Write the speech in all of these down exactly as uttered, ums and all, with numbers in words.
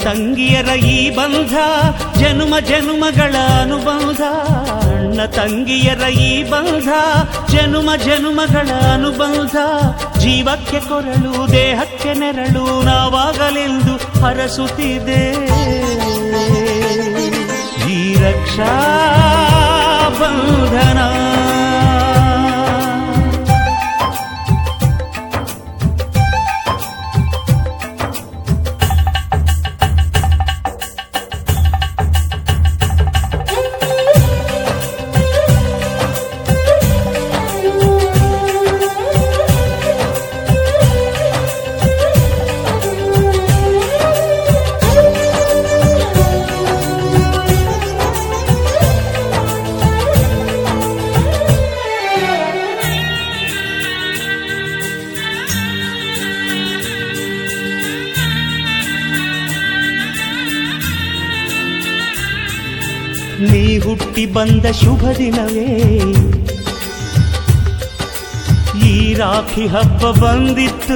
ತಂಗಿಯರ ಈ ಬಂಧ ಜನುಮ ಜನುಮಗಳ ಅನುಬಂಧ. ಅಣ್ಣ ತಂಗಿಯರ ಈ ಬಂಧ ಜನುಮ ಜನುಮಗಳ ಅನುಬಂಧ. ಜೀವಕ್ಕೆ ಕೊರಳು ದೇಹಕ್ಕೆ ನೆರಳು ನಾವಾಗಲೆಂದು ಹರಸುತ್ತಿದೆ ಈ ರಕ್ಷಾ ಬಂಧನ. ನೀ ಹುಟ್ಟಿ ಬಂದ ಶುಭ ದಿನವೇ ಈ ರಾಖಿ ಹಬ್ಬ ಬಂದಿತ್ತು.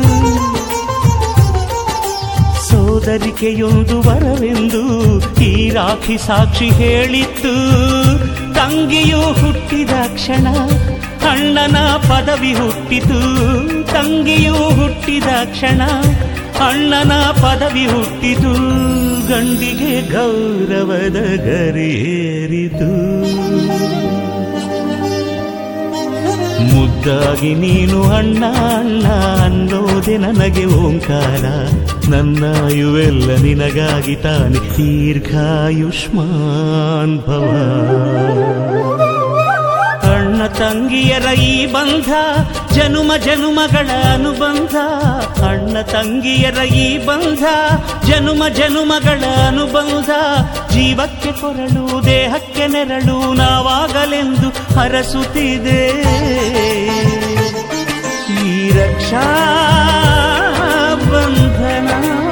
ಸೋದರಿಕೆಯೊಂದು ವರವೆಂದು ಈ ರಾಖಿ ಸಾಕ್ಷಿ ಹೇಳಿತ್ತು. ತಂಗಿಯು ಹುಟ್ಟಿದ ಕ್ಷಣ ಅಣ್ಣನ ಪದವಿ ಹುಟ್ಟಿತು. ತಂಗಿಯು ಹುಟ್ಟಿದ ಕ್ಷಣ ಅಣ್ಣನ ಪದವಿ ಹುಟ್ಟಿತು. ಗಂಡಿಗೆ ಗೌರವದ ಗರಿಯೇರಿತು. ಮುದ್ದಾಗಿ ನೀನು ಅಣ್ಣ ಅಣ್ಣ ಅನ್ನೋದೆ ನನಗೆ ಓಂಕಾರ. ನನ್ನಾಯುವೆಲ್ಲ ನಿನಗಾಗಿ ತಾನೆ ದೀರ್ಘಾಯುಷ್ಮಾನ್ ಭವ. ಅಣ್ಣ ತಂಗಿಯರ ಈ ಬಂಧ ಜನುಮ ಜನುಮಗಳ ಅನುಬಂಧ. ಅಣ್ಣ ತಂಗಿಯರ ಈ ಬಂಧ ಜನುಮ ಜನುಮಗಳ ಅನುಬಂಧ. ಜೀವಕ್ಕೆ ಕೊರಳು ದೇಹಕ್ಕೆ ನೆರಳು ನಾವಾಗಲೆಂದು ಹರಸುತ್ತಿದೆ ಈ ರಕ್ಷಾ ಬಂಧನ.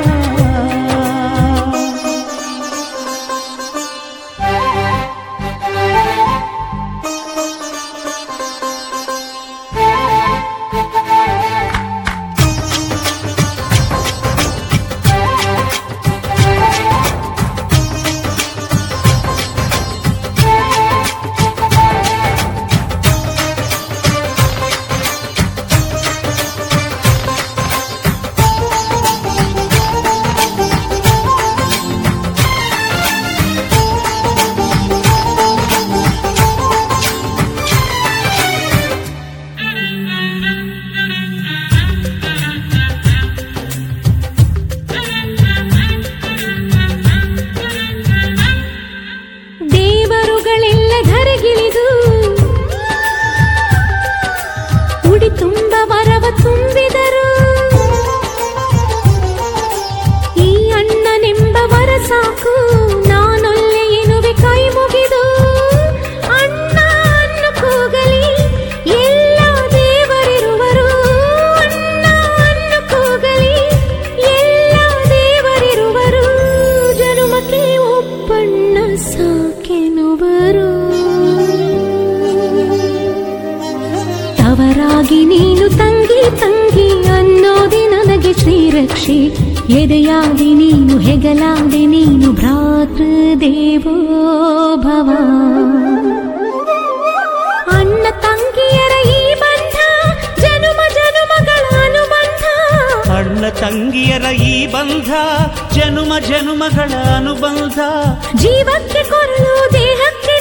ಎದೆಯಾದಿ ನೀನು ಹೆಗಲಾದೆ ನೀನು ಭ್ರಾತೃದೇವೋ ಭವ. ಅಣ್ಣ ತಂಗಿಯರ ಈ ಬಂಧ ಜನುಮ ಜನುಮಗಳ ಅನುಬಂಧ. ಅಣ್ಣ ತಂಗಿಯರ ಈ ಬಂಧ ಜನುಮ ಜನುಮಗಳ ಅನುಬಂಧ. ಜೀವಕ್ಕೆ ಕೊರಳು ದೇಹಕ್ಕೆ